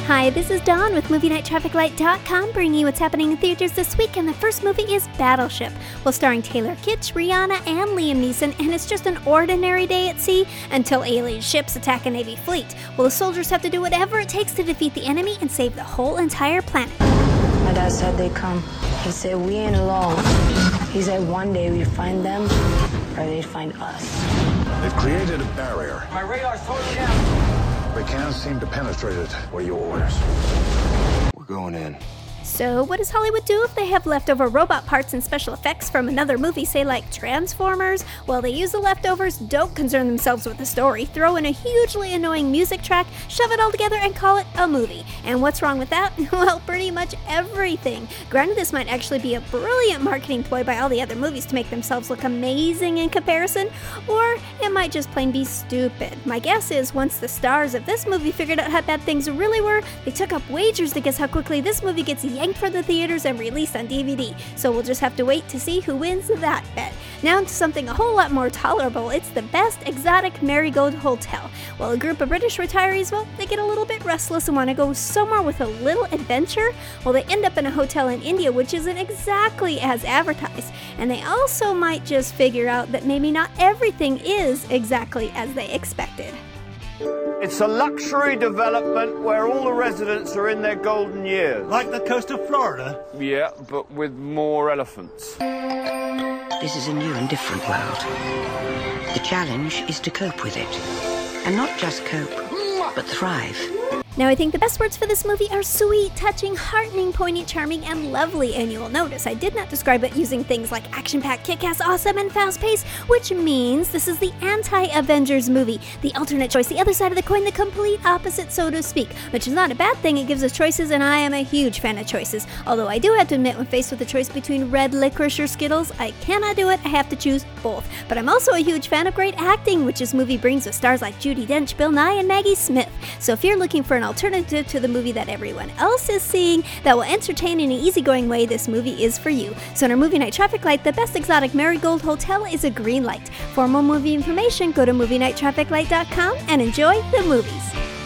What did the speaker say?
Hi, this is Dawn with MovieNightTrafficLight.com bringing you what's happening in theaters this week, and the first movie is Battleship. Well, starring Taylor Kitsch, Rihanna, and Liam Neeson, and it's just an ordinary day at sea until alien ships attack a Navy fleet. Well, the soldiers have to do whatever it takes to defeat the enemy and save the whole entire planet. My dad said they'd come. He said we ain't alone. He said one day we'd find them, or they'd find us. They've created a barrier. My radar's totally down. They can't seem to penetrate it. What are your orders? We're going in. So what does Hollywood do if they have leftover robot parts and special effects from another movie, say like Transformers? Well, they use the leftovers, don't concern themselves with the story, throw in a hugely annoying music track, shove it all together, and call it a movie. And what's wrong with that? Well, pretty much everything. Granted, this might actually be a brilliant marketing ploy by all the other movies to make themselves look amazing in comparison, or it might just plain be stupid. My guess is once the stars of this movie figured out how bad things really were, they took up wagers to guess how quickly this movie gets yanked from the theaters and released on DVD, so we'll just have to wait to see who wins that bet. Now to something a whole lot more tolerable. It's the Best Exotic Marigold Hotel. Well, a group of British retirees, well, they get a little bit restless and want to go somewhere with a little adventure. Well, they end up in a hotel in India, which isn't exactly as advertised, and they also might just figure out that maybe not everything is exactly as they expected. It's a luxury development where all the residents are in their golden years. Like the coast of Florida? Yeah, but with more elephants. This is a new and different world. The challenge is to cope with it. And not just cope, but thrive. Now, I think the best words for this movie are sweet, touching, heartening, poignant, charming, and lovely, and you will notice I did not describe it using things like action-packed, kick-ass, awesome, and fast-paced, which means this is the anti-Avengers movie, the alternate choice, the other side of the coin, the complete opposite, so to speak, which is not a bad thing. It gives us choices, and I am a huge fan of choices, although I do have to admit when faced with a choice between red licorice or Skittles, I cannot do it, I have to choose both. But I'm also a huge fan of great acting, which this movie brings with stars like Judi Dench, Bill Nye, and Maggie Smith. So if you're looking for an alternative to the movie that everyone else is seeing that will entertain in an easygoing way, this movie is for you. So in our Movie Night Traffic Light, the Best Exotic Marigold Hotel is a green light. For more movie information, go to MovieNightTrafficLight.com and enjoy the movies.